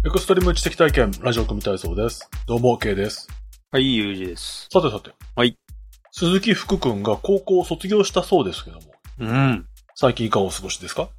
エクストリーム知的体験、ラジオ組体操です。どうも、K です。 はい、ゆうじです。 さてさて。 はい。 鈴木福くんが高校を卒業したそうですけども。 うん。 最近いかがお過ごしですか？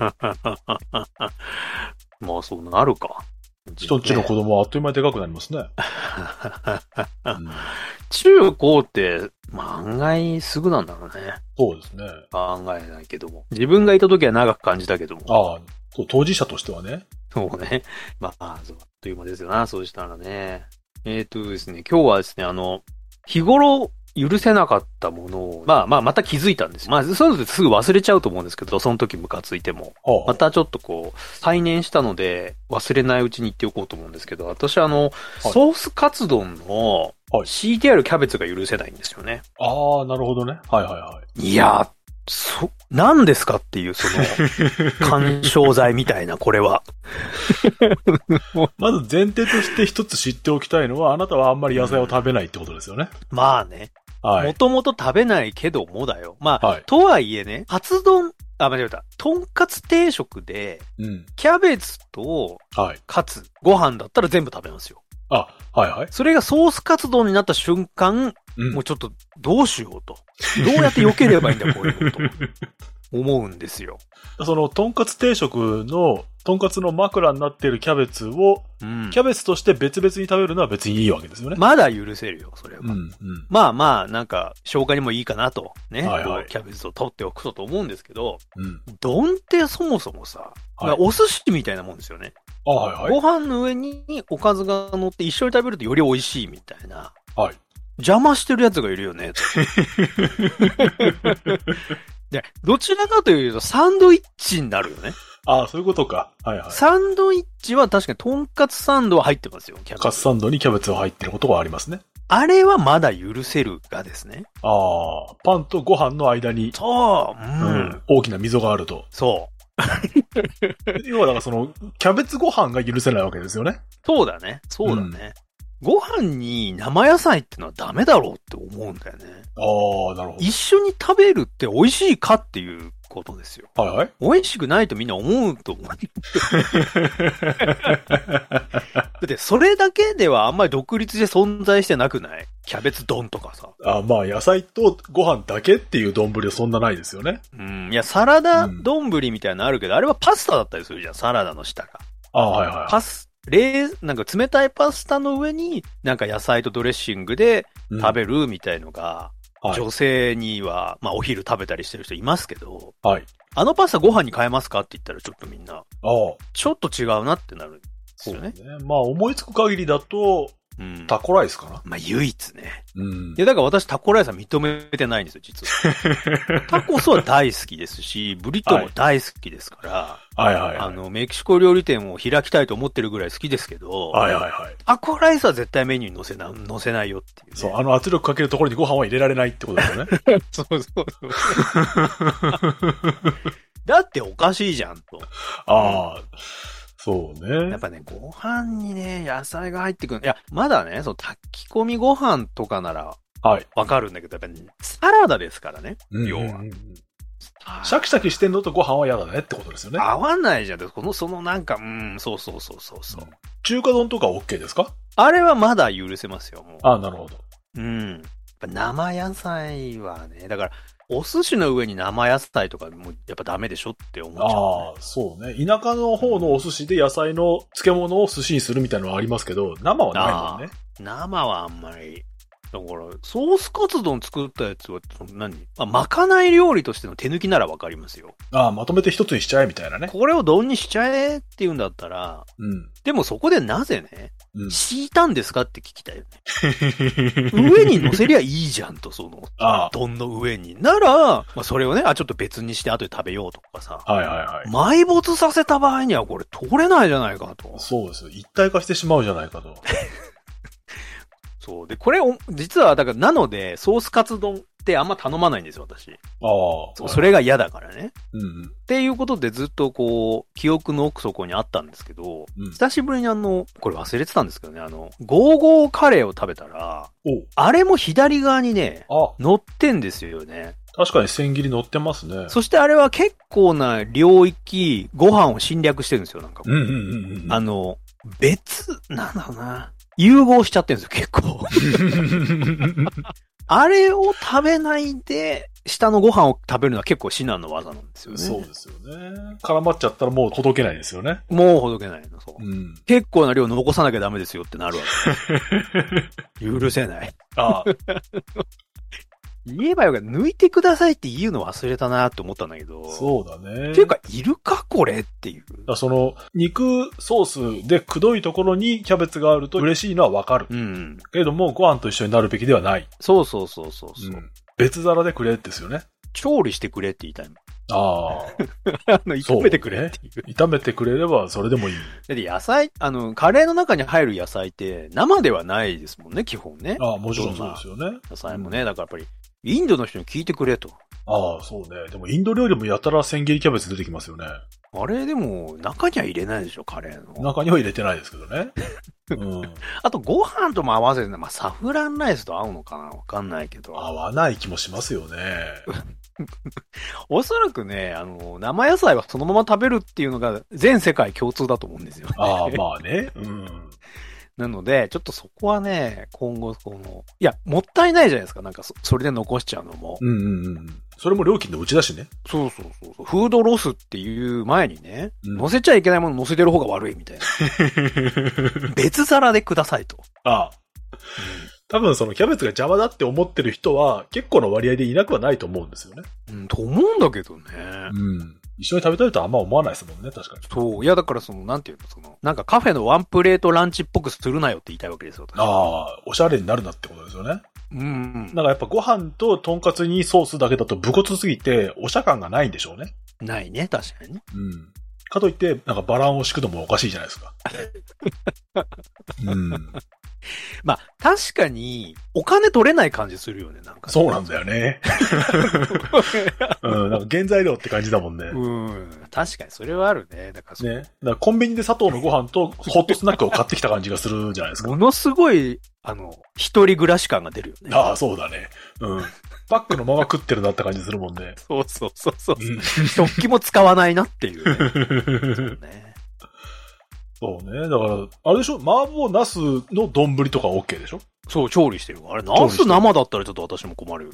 まあ、そうなるか。 人んちの子供はあっという間にでかくなりますね。 うん、中高って、案外すぐなんだろうね。 そうですね。 考えないけども。自分がいた時は長く感じたけども。 ああ、当事者としてはね。 そうね。まあ、そう、あっという間ですよな、そうしたらね。ですね、今日はですね、日頃許せなかったものを、また気づいたんですよ。まあ、そういうのってすぐ忘れちゃうと思うんですけど、その時ムカついても。またちょっとこう、再燃したので、忘れないうちに言っておこうと思うんですけど、私ソースカツ丼の CTR キャベツが許せないんですよね。 ああ、なるほどね。はいはいはい。 いや、何ですかっていう、干渉剤みたいな、これは。 まず前提として一つ知っておきたいのは、あなたはあんまり野菜を食べないってことですよね。 まあね。 はい。 もともと食べないけどもだよ。まあ、 はい、 とはいえね、間違えた。とんかつ定食で、キャベツと、カツ、ご飯だったら全部食べますよ。 あ、はいはい。 それがソースカツ丼になった瞬間、もうちょっとどうしようと。どうやって避ければいいんだ、これと。思うんですよ。 その、とんかつ定食の、とんかつの枕になっているキャベツを、キャベツとして別々に食べるのは別にいいわけですよね。 まだ許せるよ、それは。まあ、なんか、消化にもいいかなと、ね。キャベツを取っておくと思うんですけど、丼ってそもそもさ、お寿司みたいなもんですよね。ご飯の上におかずが乗って一緒に食べるとより美味しいみたいな。邪魔してる奴がいるよね。で、どちらかというとサンドイッチになるよね。 ああ、そういうことか。はいはい。 サンドイッチは確かにとんかつサンドは入ってますよ。 とんかつサンドにキャベツが入ってることはありますね。 あれはまだ許せるがですね。 ああ、パンとご飯の間に。 そう。 大きな溝があると。 そう。 要はだからキャベツご飯が許せないわけですよね。 そうだね。そうだね。ご飯に生野菜ってのはダメだろうって思うんだよね。 ああ、なるほど。 一緒に食べるって美味しいかっていうことですよ。 はいはい。 美味しくないとみんな思うと思う。だってそれだけではあんまり独立で存在してなくない？キャベツ丼とかさ。 まあ野菜とご飯だけっていう丼はそんなないですよね。 いや、サラダ丼みたいなのあるけど、あれはパスタだったりするじゃん、サラダの下が。 はいはい。 なんか冷たいパスタの上に、なんか野菜とドレッシングで食べるみたいのが、女性には、まあお昼食べたりしてる人いますけど、あのパスタご飯に変えますかって言ったらちょっとみんな、ちょっと違うなってなるんですよね。 まあ思いつく限りだと、タコライスかな。 まあ唯一ね。いやだから私タコライスは認めてないんですよ、実は。タコスは大好きですし、ブリトーも大好きですから、メキシコ料理店を開きたいと思ってるぐらい好きですけど、タコライスは絶対メニューに載せないよっていう、ね。 そう、圧力かけるところにご飯は入れられないってことですよね。 そう。だっておかしいじゃんと。 そうね。 やっぱね、ご飯にね、野菜が入ってくる。いや、まだね、炊き込みご飯とかなら、わかるんだけど、やっぱり、サラダですからね、要は。 シャキシャキしてんのとご飯は嫌だねってことですよね。 合わないじゃん。なんか、そう。 中華丼とか OK ですか？ あれはまだ許せますよ、もう。 なるほど。 生野菜はね、だから、お寿司の上に生野菜とかもやっぱダメでしょって思っちゃう、ね。 そうね。田舎の方のお寿司で野菜の漬物を寿司にするみたいなのはありますけど、生はないもんね。 生はあんまり。だから、ソースカツ丼作ったやつは、まかない料理としての手抜きならわかりますよ。 まとめて一つにしちゃえみたいなね。 これを丼にしちゃえって言うんだったら、でもそこでなぜね、敷いたんですかって聞きたいよね。上に乗せりゃいいじゃんと、丼の上に。なら、それをね、ちょっと別にして後で食べようとかさ。埋没させた場合にはこれ通れないじゃないかと。 そうですよ。一体化してしまうじゃないかと。 そう。で、これ実は、だから、なので、ソースカツ丼ってあんま頼まないんですよ、私。それが嫌だからね。っていうことでずっと記憶の奥底にあったんですけど、久しぶりにこれ忘れてたんですけどね、ゴーゴーカレーを食べたら、あれも左側にね、乗ってんですよね。 確かに千切り乗ってますね。 そしてあれは結構な領域、ご飯を侵略してるんですよ、なんか。 なんだろうな。融合しちゃってるんですよ、結構。あれを食べないで、下のご飯を食べるのは結構至難の技なんですよね。 そうですよね。絡まっちゃったらもうほどけないですよね。 もうほどけないの、そう。 うん、 結構な量残さなきゃダメですよってなるわけ。許せない。 ああ。 言えばよかった。抜いてくださいって言うの忘れたなって思ったんだけど。 そうだね。 っていうか、いるかこれっていう。 その、肉ソースでくどいところにキャベツがあると嬉しいのはわかる。うん。けれども、ご飯と一緒になるべきではない。 そうそうそうそう、うん。 別皿でくれですよね。 調理してくれって言いたいもん。ああ。 炒めてくれっていう、 ね。炒めてくれればそれでもいい。 だって野菜、カレーの中に入る野菜って生ではないですもんね、基本ね。 ああ、もちろんそうですよね。 野菜もね、だからやっぱり、インドの人に聞いてくれと。 ああ、そうね。でもインド料理もやたら千切りキャベツ出てきますよね。 あれでも、中には入れないでしょ、カレーの。 中には入れてないですけどね。うん。 あと、ご飯とも合わせて、まあ、サフランライスと合うのかなわかんないけど。 合わない気もしますよね。 おそらくね、生野菜はそのまま食べるっていうのが全世界共通だと思うんですよね。 ああ、まあね。うん。 なので、ちょっとそこはね、今後、いや、もったいないじゃないですか。なんかそれで残しちゃうのも。 うんうんうん。それも料金のうちだしね。 そうそうそう。フードロスっていう前にね、乗せちゃいけないもの乗せてる方が悪いみたいな。別皿でくださいと。 ああ。多分そのキャベツが邪魔だって思ってる人は結構な割合でいなくはないと思うんですよね。 うん、と思うんだけどね。 うん。一緒に食べたいとはあんま思わないですもんね、確かに。 そう。いや、だからなんていうの、なんかカフェのワンプレートランチっぽくするなよって言いたいわけですよ。 ああ、おしゃれになるなってことですよね。 うん。 なんかやっぱご飯ととんかつにソースだけだと武骨すぎて、おしゃ感がないんでしょうね。 ないね、確かにね。 うん。かといって、なんかバランを敷くのもおかしいじゃないですか。うん。 まあ、確かに、お金取れない感じするよね、なんか、ね。 そうなんだよね。うん、なんか原材料って感じだもんね。 うん。確かに、それはあるね。だからね。だからコンビニで砂糖のご飯とホットスナックを買ってきた感じがするじゃないですか。 ものすごい、一人暮らし感が出るよね。 ああ、そうだね。うん。パックのまま食ってるなって感じするもんね。 そうそうそうそう。食器も使わないなっていう、ね。そうね。 そうね。だから、あれでしょ麻婆茄子の丼とか OK でしょそう、調理してる。あれ、茄子生だったらちょっと私も困る。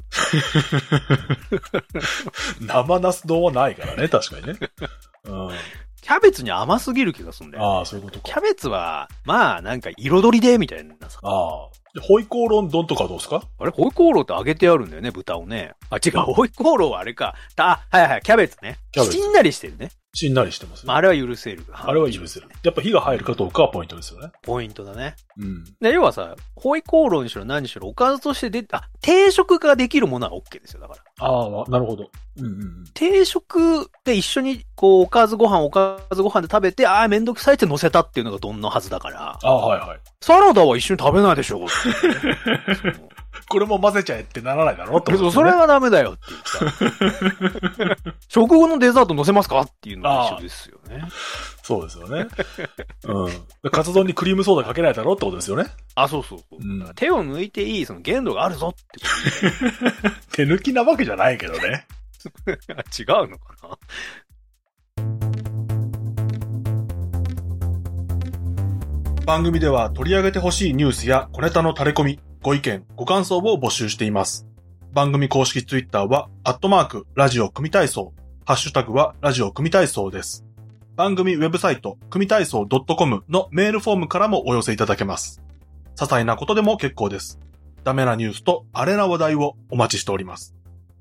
生茄子丼はないからね、確かにね。うん。 キャベツに甘すぎる気がするんだよ、ね。 ああ、そういうことか。 キャベツは、まあ、なんか彩りで、みたいなさ。 ああ。ホイコーロー丼とかどうですか？ あれホイコーローって揚げてあるんだよね、豚をね。あ、違う、ホイコーローはあれか。はいはい、キャベツね。しんなりしてるね。 しんなりしてますね。 まあ、あれは許せる。 あれは許せる。やっぱ火が入るかどうかはポイントですよね。 ポイントだね。 うん。 で、要はさ、ホイコーローにしろ何にしろおかずとして定食ができるものは OK ですよ、だから。ああ、なるほど。うんうんうん。 定食で一緒に、おかずご飯で食べて、めんどくさいって乗せたっていうのが丼のはずだから。 はいはい。 サラダは一緒に食べないでしょ、ね、 これも混ぜちゃえってならないだろってこと、ね、 それはダメだよって言った。食後のデザート乗せますかっていうのが一緒ですよね。 そうですよね。うん。カツ丼にクリームソーダかけないだろってことですよね。 そうそうそう。うん、手を抜いていい、限度があるぞってこと、 手抜きなわけじゃないけどね。 違うのかな。 番組では取り上げてほしいニュースや小ネタの垂れ込み、ご意見、ご感想を募集しています。番組公式ツイッターは、ラジオ組体操、ハッシュタグはラジオ組体操です。番組ウェブサイト、組体操 .com のメールフォームからもお寄せいただけます。些細なことでも結構です。ダメなニュースとアレな話題をお待ちしております。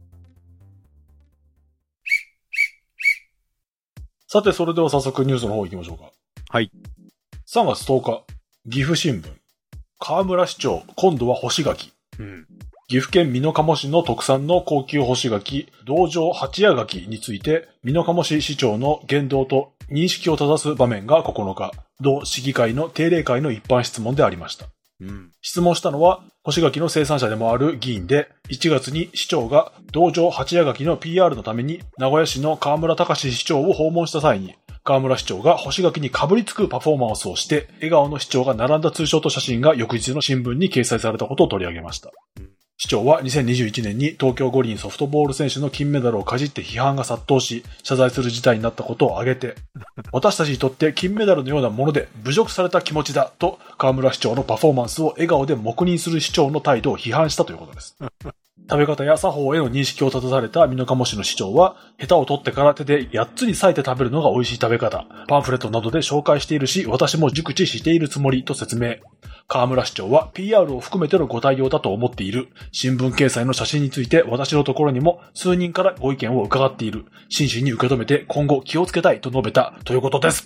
さて、それでは早速ニュースの方行きましょうか。 はい。 3月10日、岐阜新聞。河村市長、今度は干し柿。 うん。 岐阜県美濃加茂市の特産の高級干し柿、道上八夜柿について、美濃加茂市市長の言動と認識を正す場面が9日、同市議会の定例会の一般質問でありました。 うん、 質問したのは、干し柿の生産者でもある議員で、1月に市長が道上八夜柿の PR のために、名古屋市の河村隆市長を訪問した際に、河村市長が干し柿に被りつくパフォーマンスをして、笑顔の市長が並んだツーショット写真が翌日の新聞に掲載されたことを取り上げました。 市長は2021年に東京五輪ソフトボール選手の金メダルをかじって批判が殺到し、謝罪する事態になったことを挙げて、私たちにとって金メダルのようなもので侮辱された気持ちだと、河村市長のパフォーマンスを笑顔で黙認する市長の態度を批判したということです。食べ方や作法への認識を立たされた美濃加茂市の市長は、ヘタを取ってから手で8つに裂いて食べるのが美味しい食べ方、パンフレットなどで紹介しているし、私も熟知しているつもりと説明。河村市長は PR を含めてのご対応だと思っている。新聞掲載の写真について私のところにも数人からご意見を伺っている。真摯に受け止めて今後気をつけたいと述べたということです。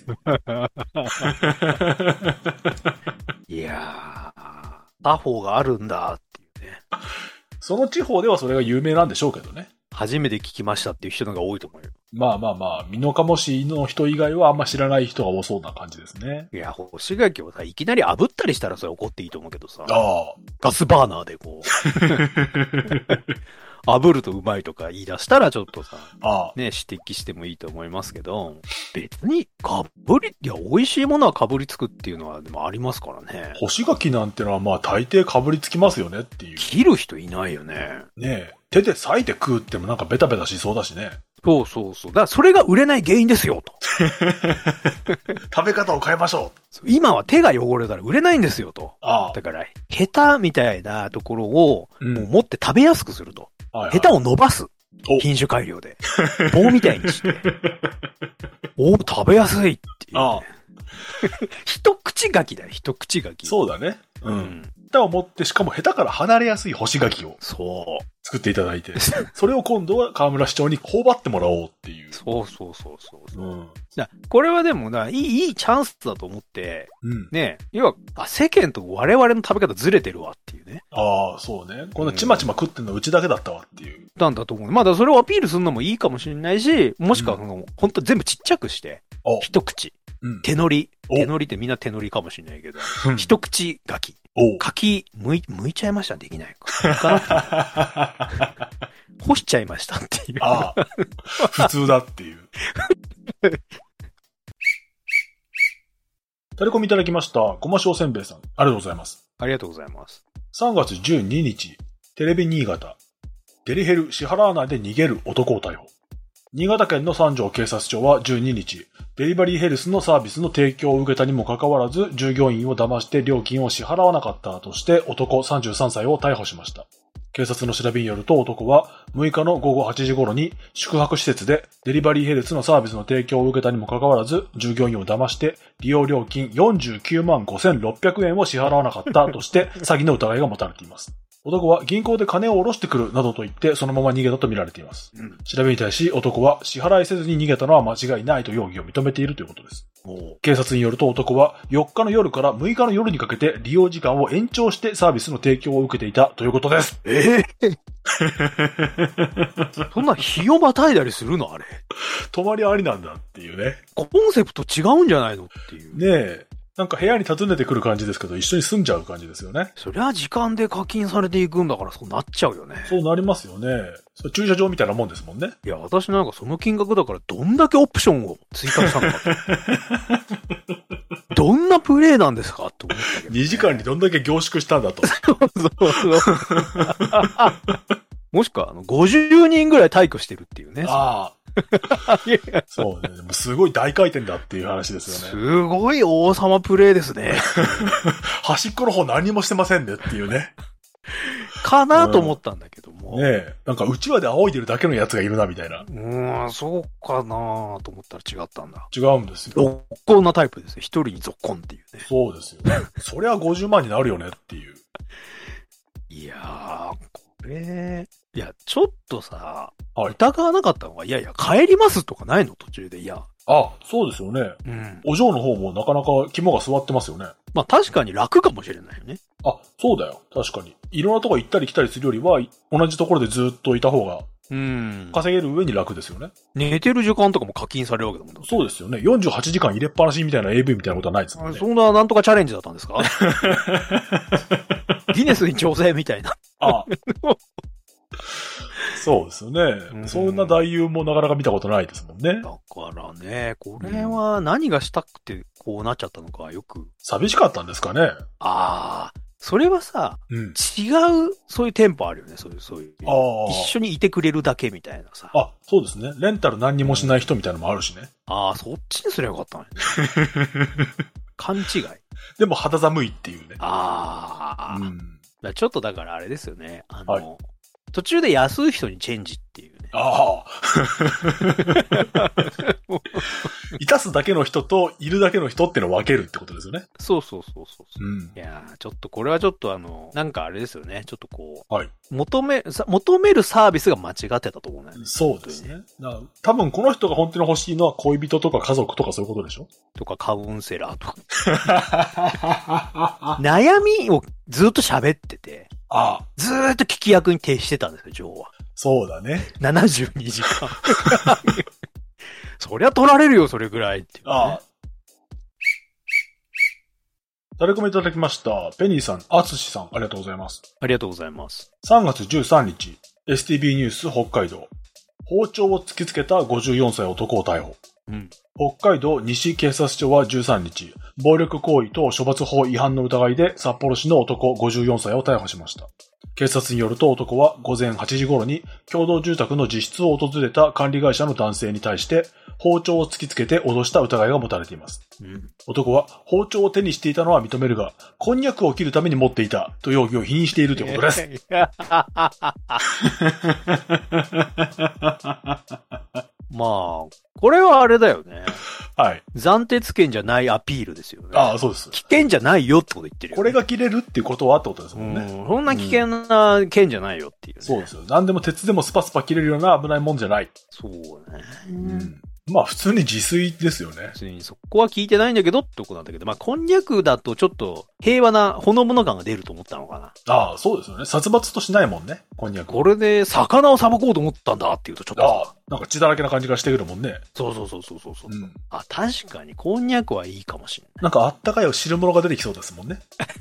いやー、他方があるんだっていうね。 その地方ではそれが有名なんでしょうけどね。 初めて聞きましたっていう人のが多いと思うよ。 まあ、美濃加茂市の人以外はあんま知らない人が多そうな感じですね。 いや、干し柿をさ、いきなり炙ったりしたらそれ怒っていいと思うけどさ。 ああ。 ガスバーナーでこう。炙るとうまいとか言い出したらちょっとさ、ね、指摘してもいいと思いますけど、別に美味しいものはかぶりつくっていうのはでもありますからね。 干し柿なんてのはまあ大抵かぶりつきますよねっていう。 切る人いないよね。 ねえ。手で裂いて食うってもなんかベタベタしそうだしね。 そうそうそう。だからそれが売れない原因ですよと。 食べ方を変えましょう。今は手が汚れたら売れないんですよと。だから、ヘタみたいなところをもう持って食べやすくすると。ヘタを伸ばす。品種改良で。棒みたいにして。食べやすいっていう、ね。一口柿だよ、一口柿。 そうだね。うん。ヘタを持って、しかもヘタから離れやすい干し柿を。 そう。 作っていただいて。それを今度は河村市長に頬張ってもらおうっていう。 そう。うん。これはでもいいチャンスだと思って、ね、要は、世間と我々の食べ方ずれてるわっていうね。 ああ、そうね。こんなちまちま食ってんのうちだけだったわっていう。 なんだと思う。まだそれをアピールするのもいいかもしれないし、もしくは本当全部ちっちゃくして、一口。手乗り。手乗りってみんな手乗りかもしれないけど、一口柿。柿、剥いちゃいましたできないか。干しちゃいましたっていう。 ああ。普通だっていう。タレコミいただきました。ごま塩せんべいさん。ありがとうございます。 ありがとうございます。 3月12日、テレビ新潟。デリヘル支払わないで逃げる男を逮捕。新潟県の三条警察署は12日、デリバリーヘルスのサービスの提供を受けたにもかかわらず、従業員を騙して料金を支払わなかったとして、男33歳を逮捕しました。警察の調べによると男は6日の午後8時頃に宿泊施設でデリバリーヘルスのサービスの提供を受けたにもかかわらず、従業員を騙して利用料金49万5600円を支払わなかったとして詐欺の疑いが持たれています。男は銀行で金を下ろしてくるなどと言ってそのまま逃げたと見られています。調べに対し男は支払いせずに逃げたのは間違いないと容疑を認めているということです。警察によると男は4日の夜から6日の夜にかけて利用時間を延長してサービスの提供を受けていたということです。 そんな日をまたいだりするのあれ。 泊まりありなんだっていうね。 コンセプト違うんじゃないのっていう。 ねえ。なんか部屋に訪ねてくる感じですけど、一緒に住んじゃう感じですよね。 そりゃ時間で課金されていくんだからそうなっちゃうよね。 そうなりますよね。駐車場みたいなもんですもんね。 いや、私なんかその金額だからどんだけオプションを追加したのか。どんなプレイなんですかって思ったけど、ね。2 時間にどんだけ凝縮したんだと。そう。 もしくは50人ぐらい退去してるっていうね。 ああ。そうね。でもすごい大回転だっていう話ですよね。 すごい王様プレイですね。 端っこの方何もしてませんねっていうね。 かなと思ったんだけども。 ねえ。なんか内輪で仰いでるだけのやつがいるなみたいな。 そうかなと思ったら違ったんだ。 違うんですよ。 ぞっこんなタイプですよ。一人にぞっこんっていうね。 そうですよ。そりゃ50万になるよねっていう。 いやー、これ、いや、ちょっとさ、疑わなかったのが、いやいや、帰りますとかないの途中で、いや。 そうですよね。お嬢の方もなかなか肝が据わってますよね。 まあ確かに楽かもしれないよね。 そうだよ。確かに。いろんなとこ行ったり来たりするよりは、同じところでずっといた方が、稼げる上に楽ですよね。 寝てる時間とかも課金されるわけだもんね。 そうですよね。48時間入れっぱなしみたいな AV みたいなことはないですもんね。 そんななんとかチャレンジだったんですかギネスに挑戦みたいな。 そうですよね。そんな男優もなかなか見たことないですもんね。 だからね、これは何がしたくてこうなっちゃったのかよく。 寂しかったんですかね。 それはさ、 うん。 違う、そういう店舗あるよね、そういう。一緒にいてくれるだけみたいなさ。 そうですね。レンタル何にもしない人みたいなのもあるしね。 そっちにすればよかったね。勘違い。 でも肌寒いっていうね。 うん。ちょっとだからあれですよね。 はい、 途中で安い人にチェンジっていうね。 いたすだけの人といるだけの人ってのを分けるってことですよね。 そう。うん。いやちょっとこれはちょっとなんかあれですよね。ちょっとこう。 はい。 求めるサービスが間違ってたと思うね。 そうですね。多分この人が本当に欲しいのは恋人とか家族とかそういうことでしょ？ とかカウンセラーとか。悩みをずっと喋ってて。ずーっと聞き役に徹してたんですよ、ジョーは。 そうだね。 72時間。そりゃ取られるよ、それぐらいって、ね。 タレコミいただきました。ペニーさん、アツシさん、ありがとうございます。 ありがとうございます。 3月13日、STB ニュース北海道。包丁を突きつけた54歳男を逮捕。 うん。 北海道西警察署は13日、暴力行為等処罰法違反の疑いで札幌市の男54歳を逮捕しました。警察によると男は午前8時頃に共同住宅の自室を訪れた管理会社の男性に対して包丁を突きつけて脅した疑いが持たれています。 うん、 男は包丁を手にしていたのは認めるが、こんにゃくを切るために持っていたと容疑を否認しているということです。 まあ、これはあれだよね。 はい。 暫定権じゃないアピールですよね。 そうです。 危険じゃないよってこと言ってるよ、ね。 これが切れるっていうことはってことですもんね。 そんな危険な剣じゃないよっていう、ねそうですよ。何でも鉄でもスパスパ切れるような危ないもんじゃない。 そうね。 まあ普通に自炊ですよね。 普通にそこは聞いてないんだけどってことなんだけど、まあこんにゃくだとちょっと平和なほのぼの感が出ると思ったのかな。 そうですよね。殺伐としないもんね、こんにゃく。 これで魚をさばこうと思ったんだっていうとちょっと。 なんか血だらけな感じがしてくるもんね。 そう。確かにこんにゃくはいいかもしれない。 なんかあったかい汁物が出てきそうですもんね。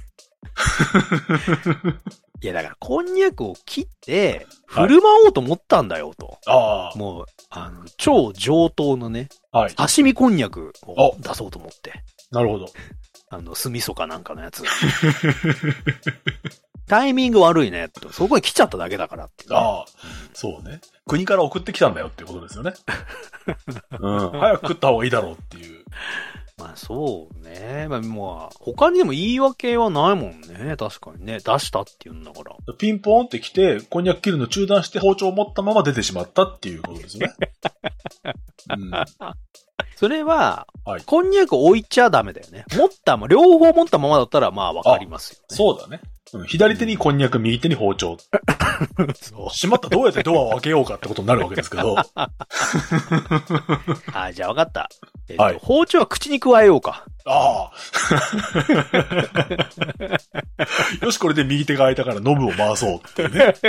いやだからこんにゃくを切って振る舞おうと思ったんだよと。もう超上等のね、刺身こんにゃくを出そうと思って。 なるほど。 酢味噌かなんかのやつ。タイミング悪いねと。そこに来ちゃっただけだからっていう、ね。 そうね。国から送ってきたんだよっていうことですよね。早く食った方がいいだろうっていう。 まあそうね。まあもう、他にでも言い訳はないもんね。確かにね。出したっていうんだから。 ピンポーンって来て、こんにゃく切るの中断して包丁を持ったまま出てしまったっていうことですよね。 それは、こんにゃく置いちゃダメだよね。両方持ったままだったらまあわかりますよね。 そうだね。左手にこんにゃく、右手に包丁。しまった、どうやってドアを開けようかってことになるわけですけど。 じゃあわかった。包丁は口に加えようか。よし、これで右手が開いたからノブを回そうっていうね。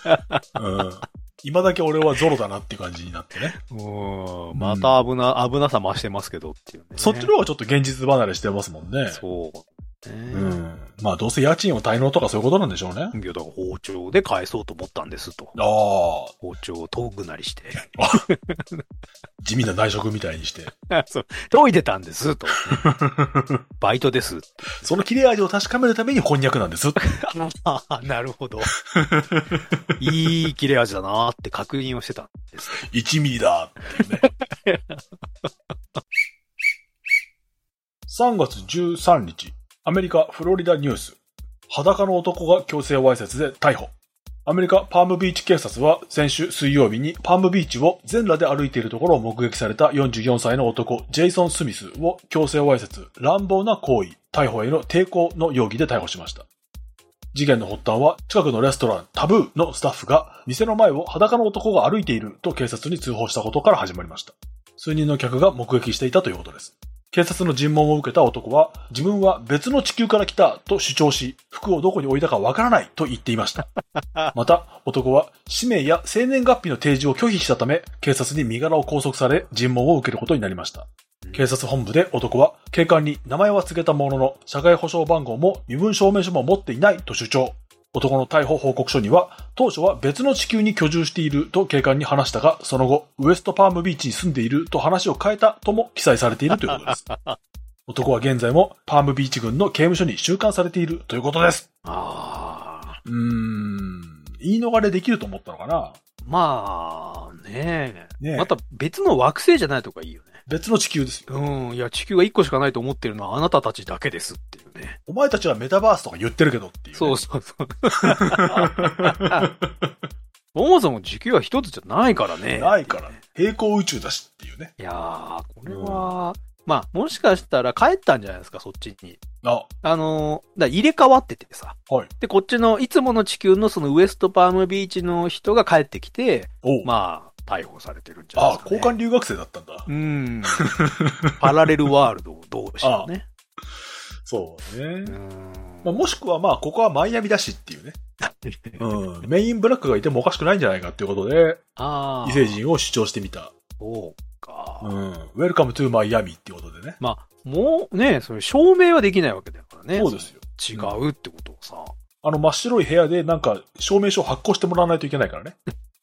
今だけ俺はゾロだなっていう感じになってね。 また危なさ増してますけどっていうね。 そっちの方がちょっと現実離れしてますもんね。 そう。 まあどうせ家賃を滞納とかそういうことなんでしょうね。 いやだから包丁で返そうと思ったんですと。包丁を研ぐなりして。 地味な内職みたいにして。 そう。研いでたんですと。バイトです。 その切れ味を確かめるためにこんにゃくなんです。 なるほど。いい切れ味だなーって確認をしてたんです。 1ミリだっていうね。3月13日。アメリカ・フロリダニュース。裸の男が強制わいせつで逮捕。アメリカ・パームビーチ警察は先週水曜日にパームビーチを全裸で歩いているところを目撃された44歳の男、ジェイソン・スミスを強制わいせつ、乱暴な行為、逮捕への抵抗の容疑で逮捕しました。事件の発端は近くのレストランタブーのスタッフが店の前を裸の男が歩いていると警察に通報したことから始まりました。数人の客が目撃していたということです。警察の尋問を受けた男は、自分は別の地球から来たと主張し、服をどこに置いたかわからないと言っていました。また、男は氏名や生年月日の提示を拒否したため、警察に身柄を拘束され、尋問を受けることになりました。警察本部で男は、警官に名前は告げたものの、社会保障番号も身分証明書も持っていないと主張。男の逮捕報告書には、当初は別の地球に居住していると警官に話したが、その後、ウエストパームビーチに住んでいると話を変えたとも記載されているということです。 男は現在もパームビーチ軍の刑務所に収監されているということです。言い逃れできると思ったのかな。 まあ、ねえ。また別の惑星じゃないとかいいよね。 別の地球ですよ。 いや、地球が1個しかないと思ってるのはあなたたちだけですっていうね。 お前たちはメタバースとか言ってるけどっていう、ね。 そう。そもそも地球は一つじゃないからね。 ないからね。平行宇宙だしっていうね。 いやー、これは、まあ、もしかしたら帰ったんじゃないですか、そっちに。だ入れ替わっててさ。 はい。 で、こっちの、いつもの地球のそのウエストパームビーチの人が帰ってきて、まあ、逮捕されてるんじゃないですか、ね。 交換留学生だったんだ。 パラレルワールド同士のね。 そうね。もしくはまあ、ここはマイアミだしっていうね。メインブラックがいてもおかしくないんじゃないかっていうことで、異星人を主張してみた。 そうか。 ウェルカムトゥマイアミっていうことでね。 まあ、もうね、それ証明はできないわけだからね。 そうですよ。 違うってことをさ。 真っ白い部屋でなんか証明書を発行してもらわないといけないからね。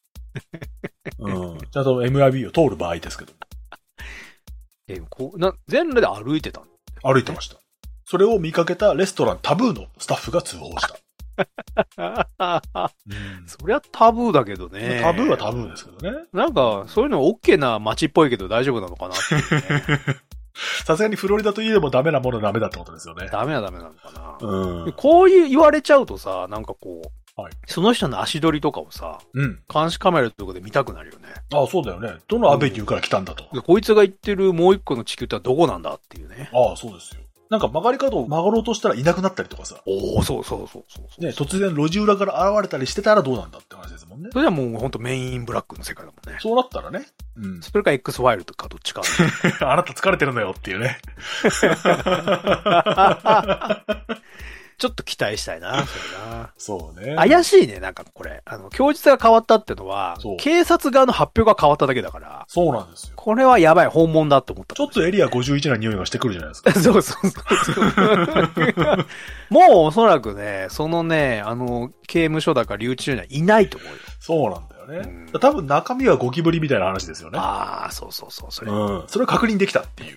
ちゃんと MIB を通る場合ですけど。 全裸で歩いてたの？ 歩いてました。それを見かけたレストランタブーのスタッフが通報した。 そりゃタブーだけどね。 タブーはタブーですけどね。 なんか、そういうの OK な街っぽいけど大丈夫なのかなっていうね。 さすがにフロリダといえばダメなものはダメだってことですよね。 ダメなのかな。こういう言われちゃうとさ、なんかこう、その人の足取りとかをさ、監視カメラとかで見たくなるよね。 そうだよね。どのアベニューから来たんだと。 こいつが言ってるもう一個の地球ってどこなんだっていうね。 そうですよ。なんか曲がり角を曲がろうとしたらいなくなったりとかさ。 そう。 ね、突然路地裏から現れたりしてたらどうなんだって話ですもんね。 それはもうほんとメインブラックの世界だもんね。 そうなったらね。 それか X ファイルとかどっちか。 あなた疲れてるのよっていうね。 ちょっと期待したいな、それな。 そうね。 怪しいね、なんかこれ。供述が変わったってのは、警察側の発表が変わっただけだから。 そうなんですよ。 これはやばい、本物だって思った。 ちょっとエリア51な匂いがしてくるじゃないですか。 そう。もうおそらくね、そのね、刑務所だか留置所にはいないと思うよ。 そうなんだよね。多分中身はゴキブリみたいな話ですよね。 そう、それ。 それを確認できたっていう。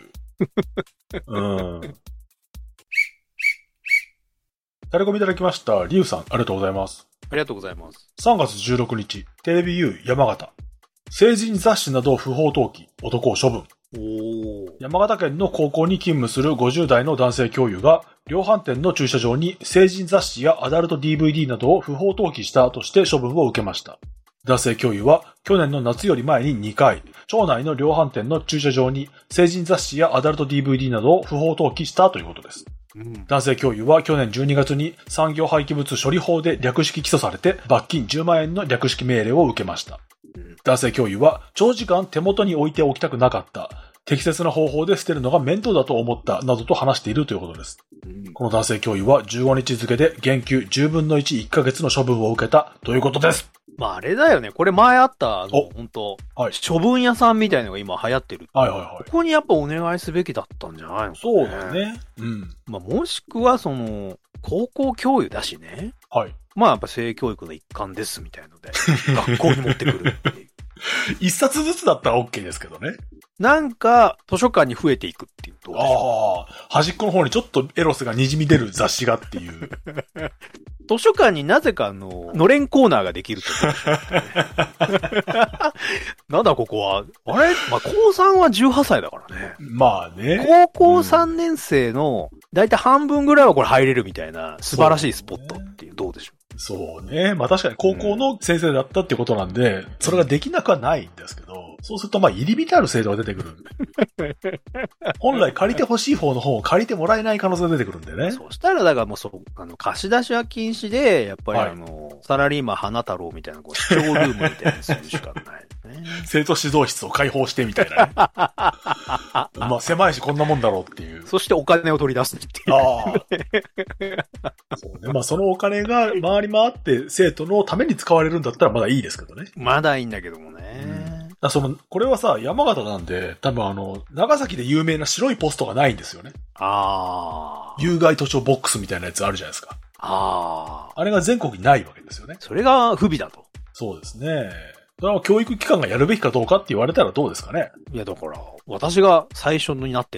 タレコミいただきました。リュウさん、ありがとうございます。 ありがとうございます。 3月16日、テレビ U 山形。成人雑誌など不法投棄、男を処分。山形県の高校に勤務する50代の男性教諭が、量販店の駐車場に成人雑誌やアダルト DVD などを不法投棄したとして処分を受けました。男性教諭は去年の夏より前に2回、町内の量販店の駐車場に成人雑誌やアダルト DVD などを不法投棄したということです。男性教諭は去年12月に産業廃棄物処理法で略式起訴されて罰金10万円の略式命令を受けました。男性教諭は長時間手元に置いておきたくなかった。適切な方法で捨てるのが面倒だと思ったなどと話しているということです。この男性教諭は15日付で減給10分の1、1ヶ月の処分を受けたということです。 まああれだよね。これ前あった本当、処分屋さんみたいなのが今流行ってる。ここにやっぱお願いすべきだったんじゃないのかね。 そうだね。 まあもしくは高校教諭だしね。まあやっぱ性教育の一環ですみたいので、学校に持ってくるっていう。 一冊ずつだったら OK ですけどね。 なんか、図書館に増えていくっていうと。 端っこの方にちょっだエロスが滲み出る雑誌がっていう。 図書館になぜかのれんコーナーができると思う、ね。なんだここは。あれまあ、高3は18歳だからね。 まあね。 高校3年生の、だいたい半分ぐらいはこれ入れるみたいな素晴らしいスポットっていう、どうでしょう。 そうね。まあ確かに高校の先生だったってことなんで、それができなくはないんですけど、そうするとまあ入り浸る制度が出てくる。本来借りてほしい方の本を借りてもらえない可能性が出てくるんでね。 そしたらだからもう貸し出しは禁止で、やっぱりサラリーマン花太郎みたいな視聴ルームみたいにするしかないね。生徒指導室を開放してみたいなね。まあ狭いしこんなもんだろうっていう。 そしてお金を取り出すっていう。 そうね。まあそのお金が回り回って生徒のために使われるんだったらまだいいですけどね。 まだいいんだけどもね。 これはさ、山形なんで、多分長崎で有名な白いポストがないんですよね。有害図書ボックスみたいなやつあるじゃないですか。あれが全国にないわけですよね。 それが不備だと。 そうですね。それは教育機関がやるべきかどうかって言われたらどうですかね。 いやだから、私が最初になってね、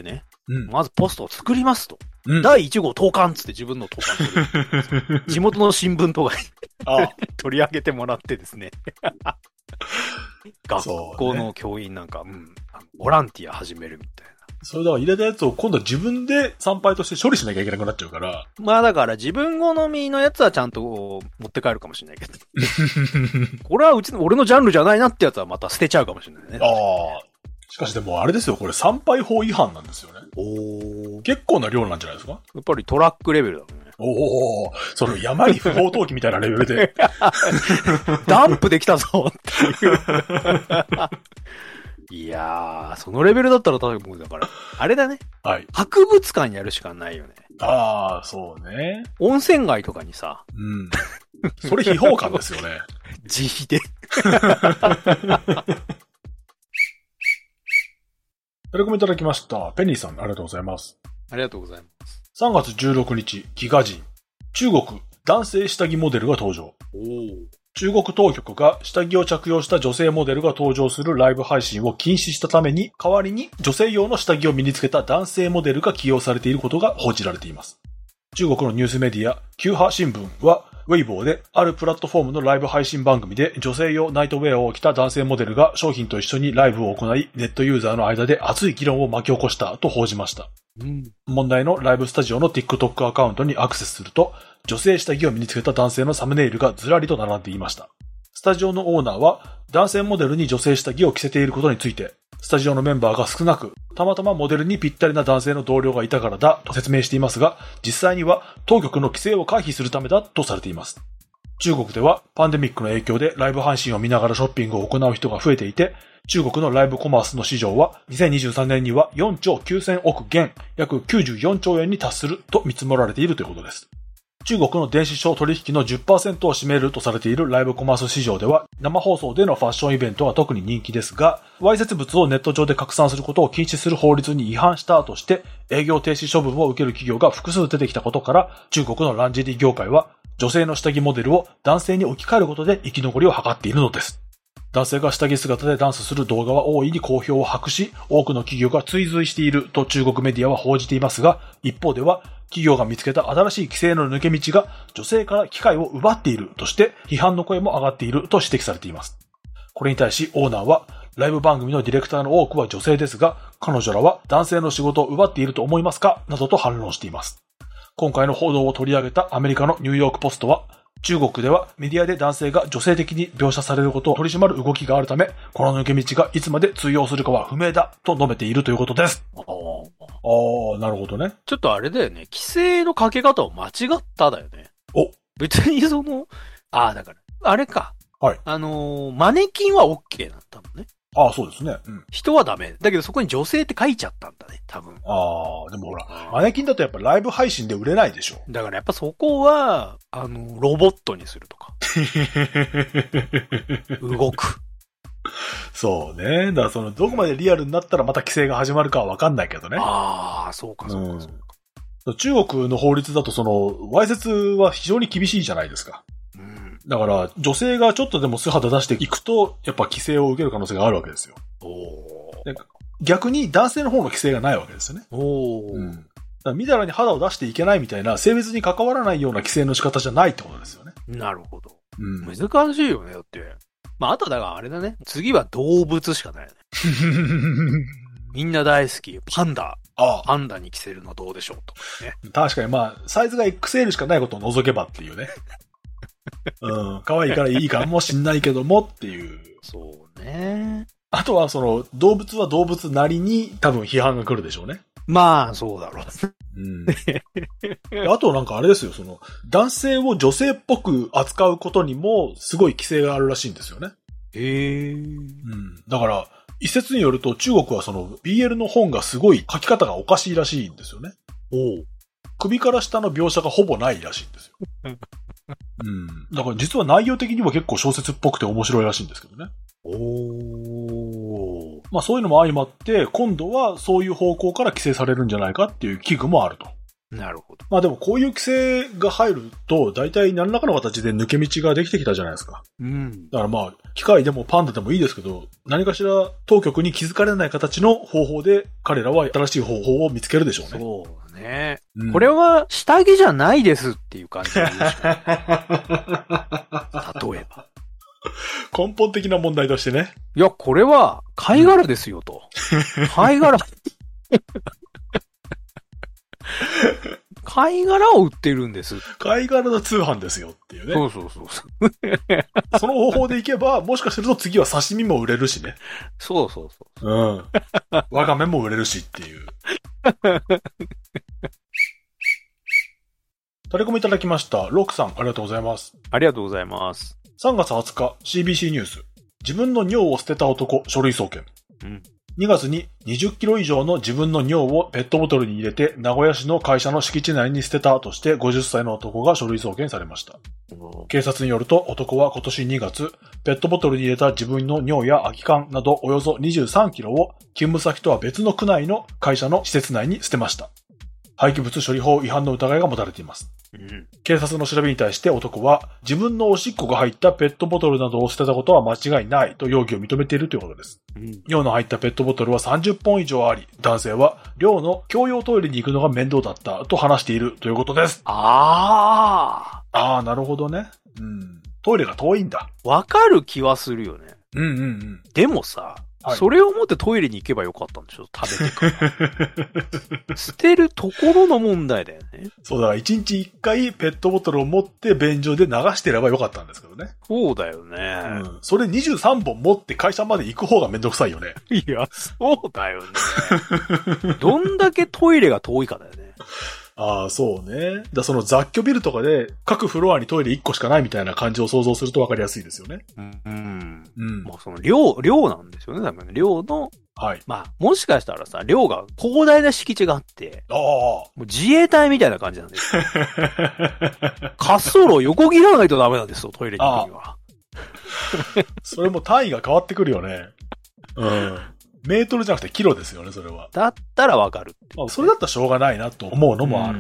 まずポストを作りますと。 うん。 第1号投函つって自分の投函する。地元の新聞とかに取り上げてもらってですね。学校の教員なんか、ボランティア始めるみたいな。 それだから入れたやつを今度は自分で参拝として処理しなきゃいけなくなっちゃうから。 まあだから自分好みのやつはちゃんと持って帰るかもしれないけど。これは俺のジャンルじゃないなってやつはまた捨てちゃうかもしれないね。 ああ。しかしでもあれですよ、これ参拝法違反なんですよね。結構な量なんじゃないですか？ やっぱりトラックレベルだもんね。 その山に不法投棄みたいなレベルで。 ダンプできたぞっていう。いやー、そのレベルだったら多分だから、あれだね。 はい。 博物館やるしかないよね。 ああ、そうね。 温泉街とかにさ。 それ秘宝館ですよね。 自費で。 テレコミいただきました。ペニーさん、ありがとうございます。 ありがとうございます。 3月16日、ギガ人。中国、男性下着モデルが登場。中国当局が下着を着用した女性モデルが登場するライブ配信を禁止したために、代わりに女性用の下着を身につけた男性モデルが起用されていることが報じられています。中国のニュースメディア、旧波新聞は、ウェイボーであるプラットフォームのライブ配信番組で女性用ナイトウェアを着た男性モデルが商品と一緒にライブを行い、ネットユーザーの間で熱い議論を巻き起こしたと報じました。問題のライブスタジオの TikTok アカウントにアクセスすると、女性下着を身につけた男性のサムネイルがずらりと並んでいました。スタジオのオーナーは、男性モデルに女性下着を着せていることについて、スタジオのメンバーが少なく、たまたまモデルにぴったりな男性の同僚がいたからだと説明していますが、実際には当局の規制を回避するためだとされています。中国ではパンデミックの影響でライブ配信を見ながらショッピングを行う人が増えていて、中国のライブコマースの市場は2023年には4兆9000億元、約94兆円に達すると見積もられているということです。中国の電子商取引の 10% を占めるとされているライブコマース市場では、生放送でのファッションイベントが特に人気ですが、わいせつ物をネット上で拡散することを禁止する法律に違反したとして、営業停止処分を受ける企業が複数出てきたことから、中国のランジェリー業界は、女性の下着モデルを男性に置き換えることで生き残りを図っているのです。男性が下着姿でダンスする動画は大いに好評を博し、多くの企業が追随していると中国メディアは報じていますが、一方では企業が見つけた新しい規制の抜け道が女性から機会を奪っているとして批判の声も上がっていると指摘されています。これに対しオーナーは、ライブ番組のディレクターの多くは女性ですが、彼女らは男性の仕事を奪っていると思いますかなどと反論しています。今回の報道を取り上げたアメリカのニューヨークポストは、中国ではメディアで男性が女性的に描写されることを取り締まる動きがあるため、この抜け道がいつまで通用するかは不明だと述べているということです。なるほどね。 ちょっとあれだよね。規制のかけ方を間違っただよね。別にだから、あれか。 はい。 マネキンは OK だったのね。 そうですね。 人はダメ。だけどそこに女性って書いちゃったんだね、多分。 でもほら、マネキンだとやっぱライブ配信で売れないでしょ。 だからやっぱそこは、ロボットにするとか。動く。 そうね。だからどこまでリアルになったらまた規制が始まるかはわかんないけどね。 そうか、そうか。 中国の法律だとわいせつは非常に厳しいじゃないですか。だから、女性がちょっとでも素肌出していくと、やっぱ規制を受ける可能性があるわけですよ。逆に男性の方の規制がないわけですよね。だからみだらに肌を出していけないみたいな、性別に関わらないような規制の仕方じゃないってことですよね。 なるほど。難しいよね、だって。あとだからあれだね。次は動物しかないよね。みんな大好き、パンダ。パンダに着せるのどうでしょうと、ね。確かにサイズが XL しかないことを除けばっていうね。可愛いからいいかもしんないけどもっていう。 そうね。 あとは動物は動物なりに多分批判が来るでしょうね。 そうだろう。 あとなんかあれですよ、男性を女性っぽく扱うことにもすごい規制があるらしいんですよね。だから、一説によると中国はBL の本がすごい書き方がおかしいらしいんですよね。首から下の描写がほぼないらしいんですよ。だから実は内容的には結構小説っぽくて面白いらしいんですけどね。そういうのも相まって、今度はそういう方向から規制されるんじゃないかっていう危惧もあると。 なるほど。 まあでもこういう規制が入ると、大体何らかの形で抜け道ができてきたじゃないですか。 うん。 だからまあ、機械でもパンダでもいいですけど、何かしら当局に気づかれない形の方法で、彼らは新しい方法を見つけるでしょうね。 そうね。 うん、 これは下着じゃないですっていう感じで言うしかない。例えば。 根本的な問題としてね。 いや、これは貝殻ですよと。貝殻。貝殻を売ってるんです。 貝殻の通販ですよっていうね。 そうそうそう。 その方法でいけば、もしかすると次は刺身も売れるしね。 そうそうそう。 うん。わかめも売れるしっていう。タレコミいただきました。ロックさん、ありがとうございます。 ありがとうございます。 3月20日、CBC ニュース。自分の尿を捨てた男、書類送検。 うん。 2月に20キロ以上の自分の尿をペットボトルに入れて名古屋市の会社の敷地内に捨てたとして50歳の男が書類送検されました。警察によると男は今年2月、ペットボトルに入れた自分の尿や空き缶などおよそ23キロを勤務先とは別の区内の会社の施設内に捨てました。廃棄物処理法違反の疑いが持たれています。 うん、 警察の調べに対して男は自分のおしっこが入ったペットボトルなどを捨てたことは間違いないと容疑を認めているということです。 うん、 尿の入ったペットボトルは30本以上あり、男性は寮の共用トイレに行くのが面倒だったと話しているということです。ああ、なるほどね。うん。トイレが遠いんだ。 わかる気はするよね。 うんうんうん。 でもさ、はい、それを持ってトイレに行けばよかったんでしょ、食べてから捨てるところの問題だよね。 そうだ、1日1回ペットボトルを持って便所で流してればよかったんですけどね。 そうだよね。 うん。それ23本持って会社まで行く方がめんどくさいよね。 いや、そうだよね。どんだけトイレが遠いかだよね。 ああ、そうね。その雑居ビルとかで各フロアにトイレ1個しかないみたいな感じを想像すると分かりやすいですよね。 うん。 うん。 まあその寮なんですよね。多分寮の、 はい。 まあもしかしたらさ、寮が広大な敷地があって、 ああ。 もう自衛隊みたいな感じなんですよ。滑走路を横切らないとダメなんですよ、トイレに行くには。 それも単位が変わってくるよね。うん。メートルじゃなくてキロですよね、それは。 だったらわかるって、 まあ、それだったらしょうがないなと思うのもある。うん。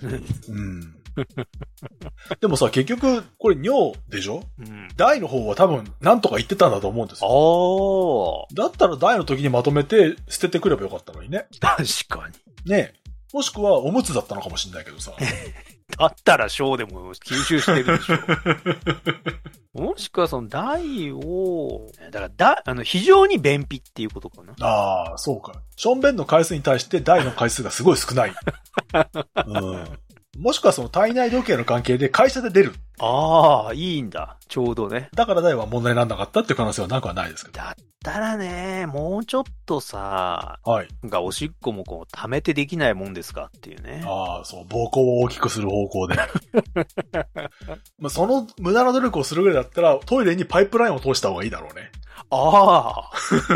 でもさ、結局、これ尿でしょ、うん、大の方は多分、なんとか言ってたんだと思うんですよ。だったら大の時にまとめて捨ててくればよかったのにね。 確かに。 ねえ。もしくは、おむつだったのかもしれないけどさ。 だったら小でも吸収してるでしょ。もしくはその台を、だから非常に便秘っていうことかな。 ああ、そうか。ションベンの回数に対して台の回数がすごい少ない。うん。もしくはその体内時計の関係で会社で出る。 ああ、いいんだ。ちょうどね。 だから台は問題にならなかったっていう可能性はなくはないですけど。 だったらね、もうちょっとさ、 はい。 おしっこもこう、溜めてできないもんですかっていうね。 ああ、そう、膀胱を大きくする方向で。まあその無駄な努力をするぐらいだったら、トイレにパイプラインを通した方がいいだろうね。 ああ。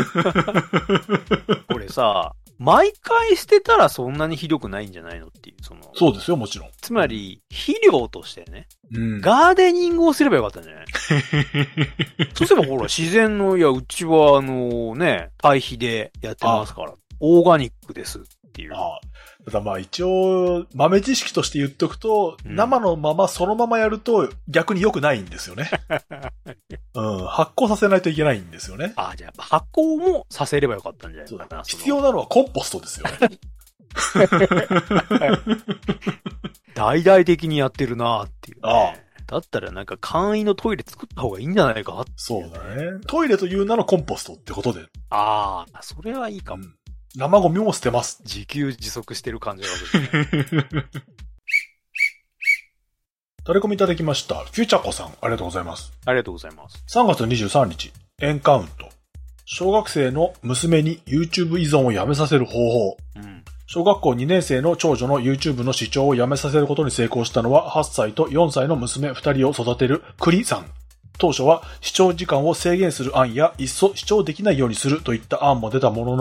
これさ、毎回捨てたらそんなにひどくないんじゃないのっていう、 そうですよ、もちろん。 つまり、肥料としてね、 うん、 ガーデニングをすればよかったんじゃないそうすればほら、自然の、いや、うちは堆肥でやってますから、オーガニックですっていう。 ただまあ一応、豆知識として言っとくと、生のままそのままやると逆に良くないんですよね。うん、発酵させないといけないんですよね。 じゃあ発酵もさせればよかったんじゃないかな。 必要なのはコンポストですよね。 大々的にやってるなっていう、ね。だったら簡易のトイレ作った方がいいんじゃないかって、 そうだね。トイレという名のコンポストってことで。 それはいいかも。 生ゴミも捨てます。 自給自足してる感じがする、ね。 タレコミいただきました。フューチャコさん、ありがとうございます。 ありがとうございます。 3月23日、エンカウント。小学生の娘に YouTube 依存をやめさせる方法。小学校2年生の長女の YouTube の視聴をやめさせることに成功したのは8歳と4歳の娘2人を育てるクリさん。当初は視聴時間を制限する案やいっそ視聴できないようにするといった案も出たものの、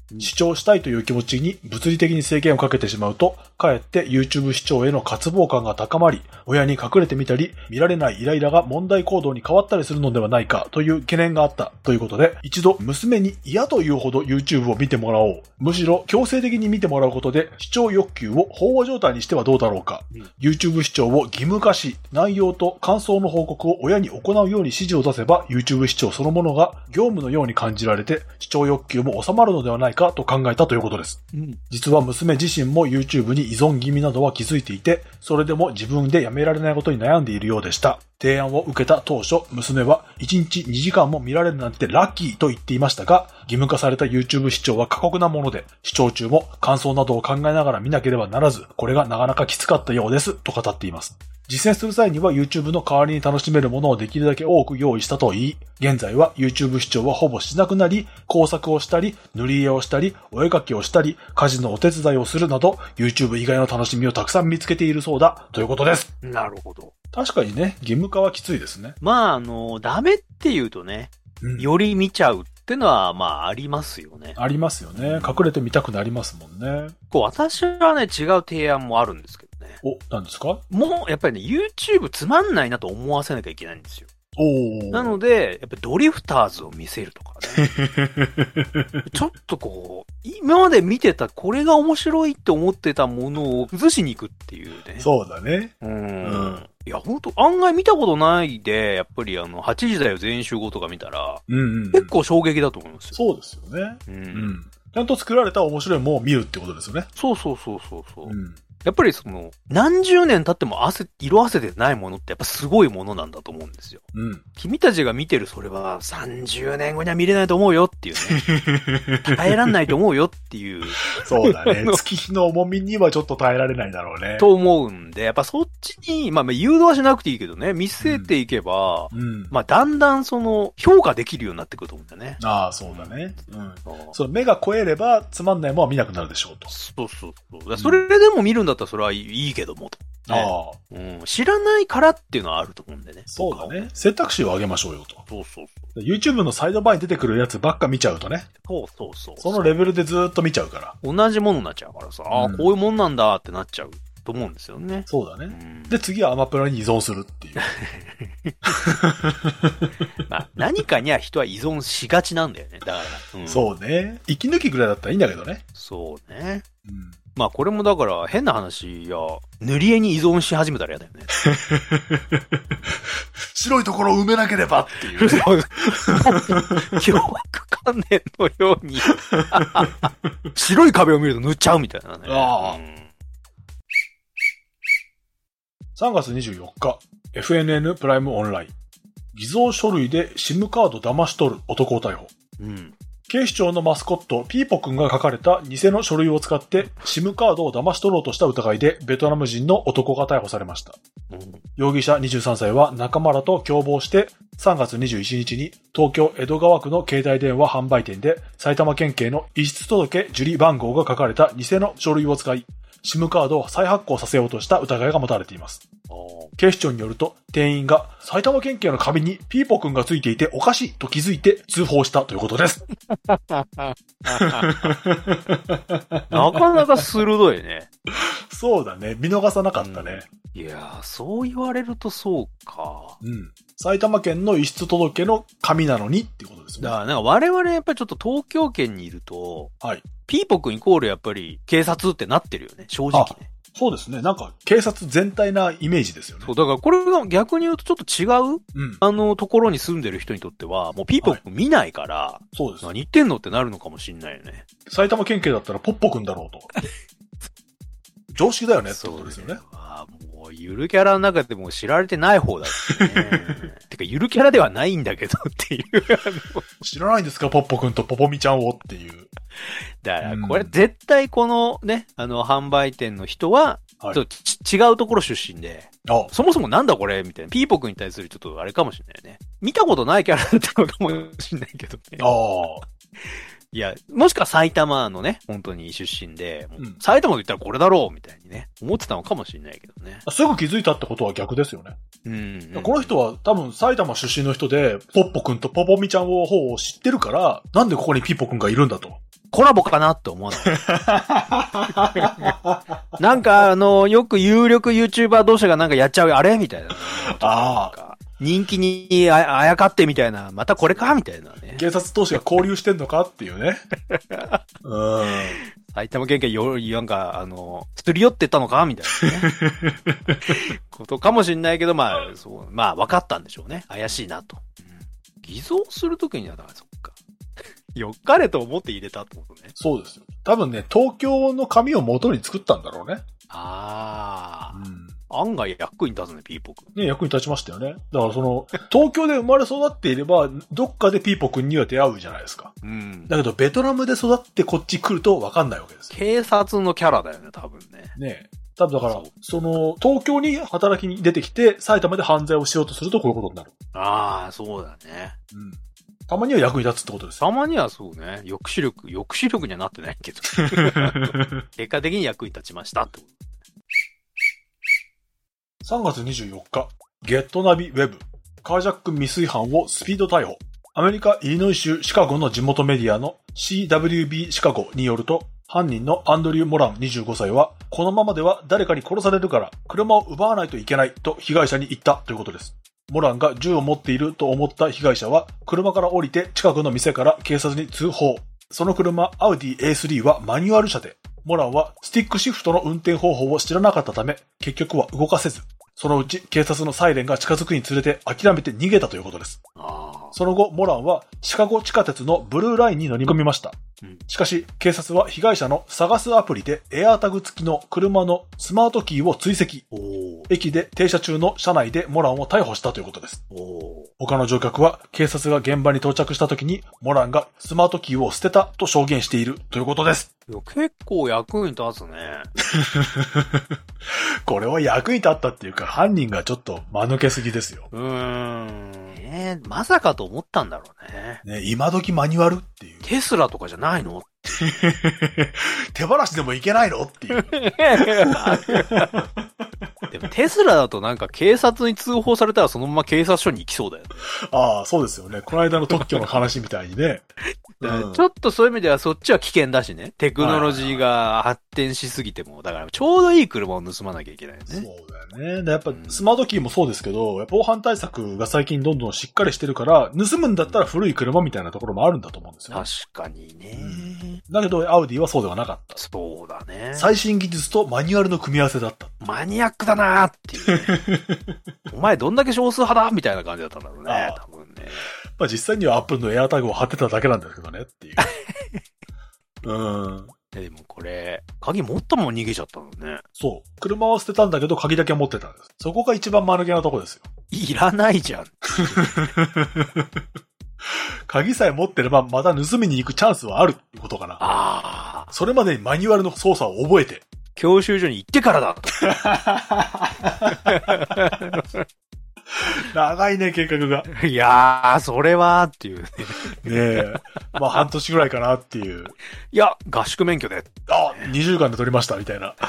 視聴したいという気持ちに物理的に制限をかけてしまうと、かえって YouTube 視聴への渇望感が高まり、親に隠れてみたり、見られないイライラが問題行動に変わったりするのではないかという懸念があったということで、一度娘に嫌というほど YouTube を見てもらおう。むしろ強制的に見てもらうことで視聴欲求を飽和状態にしてはどうだろうか。YouTube 視聴を義務化し、内容と感想の報告を親に行うように指示を出せば、YouTube 視聴そのものが業務のように感じられて、視聴欲求も収まるのではないかと考えたということです。実は娘自身も YouTube に依存気味などは気づいていて、それでも自分でやめられないことに悩んでいるようでした。提案を受けた当初、娘は1日2時間も見られるなんてラッキーと言っていましたが、義務化された YouTube 視聴は過酷なもので、視聴中も感想などを考えながら見なければならず、これがなかなかきつかったようですと語っています。実践する際には YouTube の代わりに楽しめるものをできるだけ多く用意したといい、現在は YouTube 視聴はほぼしなくなり、工作をしたり、塗り絵をしたり、お絵描きをしたり、家事のお手伝いをするなど、YouTube 以外の楽しみをたくさん見つけているそうだ、ということです。 なるほど。 確かにね、義務化はきついですね。 まあ、ダメって言うとね、より見ちゃうってのは、まあ、ありますよね。 ありますよね。隠れて見たくなりますもんね。 私はね、違う提案もあるんですけどね。 お、何ですか？ もう、やっぱりね、YouTube つまんないなと思わせなきゃいけないんですよ。なので、やっぱドリフターズを見せるとかね。ちょっとこう、今まで見てたこれが面白いって思ってたものを崩しに行くっていうね。 そうだね。 いや、ほんと、案外見たことないで、やっぱり8時だよ全集合とか見たら、結構衝撃だと思いますよ。 そうですよね。ちゃんと作られた面白いものを見るってことですよね。 そう。やっぱり何十年経っても色あせてないものってやっぱすごいものなんだと思うんですよ。君たちが見てるそれは30年後には見れないと思うよっていうね。耐えらんないと思うよっていう。 そうだね。月日の重みにはちょっと耐えられないだろうね。 と思うんで、やっぱそっちに、まあ誘導はしなくていいけどね、見据えていけば、まあだんだん評価できるようになってくると思うんだよね。 ああ、そうだね。目が超えればつまんないものは見なくなるでしょうと。 そう。それでも見るんだったらそれはいいけどもと。知らないからっていうのはあると思うんでね。 そうだね。選択肢を上げましょうよと。 そう。 YouTube のサイドバーに出てくるやつばっか見ちゃうとね。 そう。 そのレベルでずーっと見ちゃうから。 同じものになっちゃうからさ、こういうもんなんだってなっちゃうと思うんですよね。 そうだね。で、次はアマプラに依存するっていう。 まあ、何かには人は依存しがちなんだよね。だから。 そうね。息抜きぐらいだったらいいんだけどね。 そうね。まあこれもだから変な話や、塗り絵に依存し始めたら嫌だよね。 白いところを埋めなければっていう、ね。 教育観念のように白い壁を見ると塗っちゃうみたいなね。 3月24日、FNN プライムオンライン。偽造書類で SIM カード騙し取る男を逮捕。警視庁のマスコット、ピーポくんが書かれた偽の書類を使って、SIM カードを騙し取ろうとした疑いで、ベトナム人の男が逮捕されました。容疑者23歳は仲間らと共謀して、3月21日に東京江戸川区の携帯電話販売店で、埼玉県警の遺失届受理番号が書かれた偽の書類を使い、SIM カードを再発行させようとした疑いが持たれています。警視庁によると、店員が埼玉県警の壁にピーポくんがついていておかしいと気づいて通報したということです。 なかなか鋭いね。 そうだね。見逃さなかったね。 いやー、そう言われるとそうか。 埼玉県の遺失届の紙なのにっていうことですよね。 だからなんか我々やっぱりちょっと東京圏にいると、ピーポくんイコールやっぱり警察ってなってるよね、正直ね。 そうですね。なんか警察全体なイメージですよね。 そう、だからこれが逆に言うとちょっと違う、ところに住んでる人にとっては、もうピーポくん見ないから、 そうです。 何言ってんのってなるのかもしんないよね。 埼玉県警だったらポッポくんだろうと。常識だよねってことですよね。 もうゆるキャラの中でも知られてない方だってね。てかゆるキャラではないんだけどっていう。 知らないんですかポッポくんとポポミちゃんをっていう。 だからこれ絶対このね、販売店の人は、違うところ出身で、そもそもなんだこれみたいな。ピーポくんに対するちょっとあれかもしれないよね。見たことないキャラだったのかもしれないけどね。いや、もしくは埼玉のね、本当に出身で、埼玉と言ったらこれだろうみたいにね、思ってたのかもしれないけどね。 すぐ気づいたってことは逆ですよね。この人は多分埼玉出身の人で、ポッポくんとポポミちゃんを知ってるから、なんでここにピーポくんがいるんだと。 コラボかなって思わない。なんかよく有力 YouTuber 同士がなんかやっちゃう、あれみたいな。 ああ。 人気にあやかってみたいな、またこれかみたいなね。 警察同士が交流してんのかっていうね。 埼玉県警なんか、すり寄ってったのかみたいなね。ことかもしんないけど、まあ、そう、まあ、分かったんでしょうね。怪しいなと。偽造するときには、だからそっか。よっかれと思って入れたってことね。 そうですよ。多分ね、東京の紙を元に作ったんだろうね。 ああ。案外役に立つね、ピーポくん。 ね、役に立ちましたよね。だから東京で生まれ育っていれば、どっかでピーポくんには出会うじゃないですか。だけど、ベトナムで育ってこっち来ると分かんないわけです。 警察のキャラだよね、多分ね。 ね。多分だから、東京に働きに出てきて、埼玉で犯罪をしようとするとこういうことになる。 ああ、そうだね。 たまには役に立つってことです。 たまにはそうね。抑止力にはなってないけど。結果的に役に立ちましたってこと。 3月24日、ゲットナビウェブ、カージャック未遂犯をスピード逮捕。アメリカ・イリノイ州シカゴの地元メディアの CWB シカゴによると、犯人のアンドリュー・モラン25歳は、このままでは誰かに殺されるから車を奪わないといけないと被害者に言ったということです。モランが銃を持っていると思った被害者は、車から降りて近くの店から警察に通報。その車、アウディ A3 はマニュアル車で、モランはスティックシフトの運転方法を知らなかったため、結局は動かせず、そのうち警察のサイレンが近づくにつれて諦めて逃げたということです。その後、モランはシカゴ地下鉄のブルーラインに乗り込みました。しかし、警察は被害者の探すアプリでエアータグ付きの車のスマートキーを追跡。駅で停車中の車内でモランを逮捕したということです。他の乗客は警察が現場に到着した時にモランがスマートキーを捨てたと証言しているということです。 結構役に立つね。 これは役に立ったっていうか犯人がちょっと間抜けすぎですよ。 まさかと思ったんだろうね。 今時マニュアルっていう。 テスラとかじゃないの手放しでもいけないのっていう。 でもテスラだとなんか警察に通報されたらそのまま警察署に行きそうだよ。 ああ、そうですよね。この間の特許の話みたいにね。 ちょっとそういう意味ではそっちは危険だしね。テクノロジーが発展しすぎても。だからちょうどいい車を盗まなきゃいけないよね。 そうだよね。でやっぱスマートキーもそうですけど、防犯対策が最近どんどんしっかりしてるから、盗むんだったら古い車みたいなところもあるんだと思うんですよね。 確かにね。 だけど、アウディはそうではなかった。 そうだね。 最新技術とマニュアルの組み合わせだった。 マニアックだなーっていう、ね。お前どんだけ少数派だみたいな感じだったんだろうね。多分ね。 まあ実際にはアップルのエアタグを貼ってただけなんですけどねっていう。 でもこれ、鍵持ったまま逃げちゃったのね。 そう。車は捨てたんだけど鍵だけ持ってたんです。そこが一番間抜けなとこですよ。 いらないじゃん。 鍵さえ持ってればまた盗みに行くチャンスはあるってことかな。それまでにマニュアルの操作を覚えて。 教習所に行ってからだと。 長いね、計画が。 いやー、それはっていうね。 ねえ。まあ半年ぐらいかなっていう。 いや、合宿免許で。 2週間で取りました、みたいな。